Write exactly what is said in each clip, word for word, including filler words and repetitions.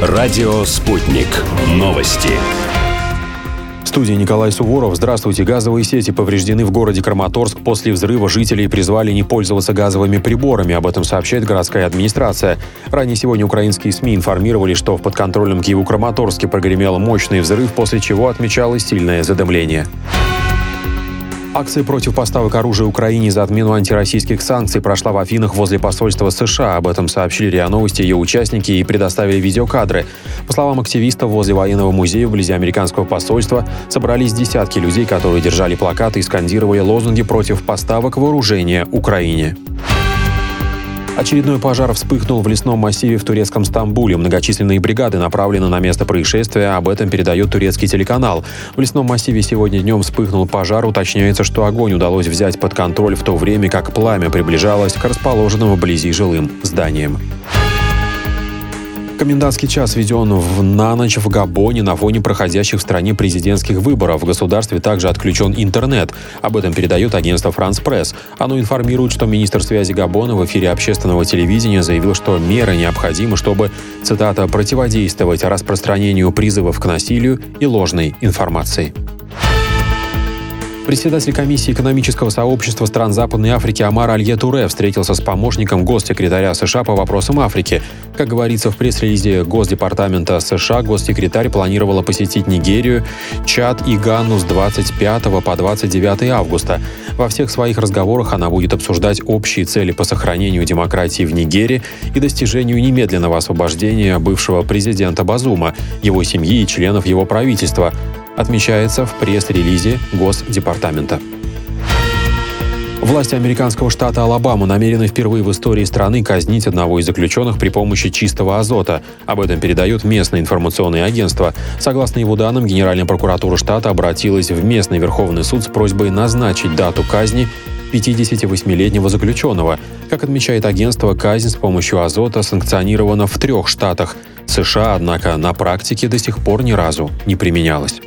Радио «Спутник». Новости. В студии Николай Суворов. Здравствуйте. Газовые сети повреждены в городе Краматорск. После взрыва жителей призвали не пользоваться газовыми приборами. Об этом сообщает городская администрация. Ранее сегодня украинские СМИ информировали, что в подконтрольном Киеву Краматорске прогремел мощный взрыв, после чего отмечалось сильное задымление. Акция против поставок оружия Украине за отмену антироссийских санкций прошла в Афинах возле посольства США. Об этом сообщили РИА Новости ее участники и предоставили видеокадры. По словам активистов, возле военного музея вблизи американского посольства собрались десятки людей, которые держали плакаты и скандировали лозунги против поставок вооружения Украине. Очередной пожар вспыхнул в лесном массиве в турецком Стамбуле. Многочисленные бригады направлены на место происшествия. Об этом передает турецкий телеканал. В лесном массиве сегодня днем вспыхнул пожар. Уточняется, что огонь удалось взять под контроль в то время, как пламя приближалось к расположенным вблизи жилым зданиям. Комендантский час введен в, на ночь в Габоне на фоне проходящих в стране президентских выборов. В государстве также отключен интернет. Об этом передает агентство «Франс Пресс». Оно информирует, что министр связи Габона в эфире общественного телевидения заявил, что меры необходимы, чтобы, цитата, «противодействовать распространению призывов к насилию и ложной информации». Председатель комиссии экономического сообщества стран Западной Африки Амар Алье-Туре встретился с помощником госсекретаря США по вопросам Африки. Как говорится в пресс-релизе Госдепартамента США, госсекретарь планировала посетить Нигерию, Чад и Гану с двадцать пятого по двадцать девятое августа. Во всех своих разговорах она будет обсуждать общие цели по сохранению демократии в Нигере и достижению немедленного освобождения бывшего президента Базума, его семьи и членов его правительства, отмечается в пресс-релизе Госдепартамента. Власти американского штата Алабама намерены впервые в истории страны казнить одного из заключенных при помощи чистого азота. Об этом передает местное информационное агентство. Согласно его данным, Генеральная прокуратура штата обратилась в местный Верховный суд с просьбой назначить дату казни пятидесятивосьмилетнего заключенного. Как отмечает агентство, казнь с помощью азота санкционирована в трех штатах США, однако на практике до сих пор ни разу не применялась.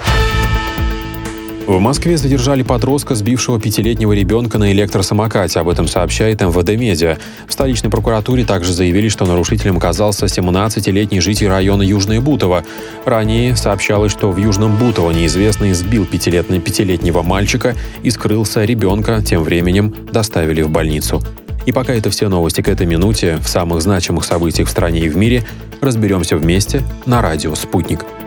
В Москве задержали подростка, сбившего пятилетнего ребенка на электросамокате. Об этом сообщает эм вэ дэ Медиа. В столичной прокуратуре также заявили, что нарушителем оказался семнадцатилетний житель района Южное Бутово. Ранее сообщалось, что в Южном Бутово неизвестный сбил пятилетнего, пятилетнего мальчика и скрылся ребенка. Тем временем доставили в больницу. И пока это все новости к этой минуте, в самых значимых событиях в стране и в мире разберемся вместе на радио «Спутник».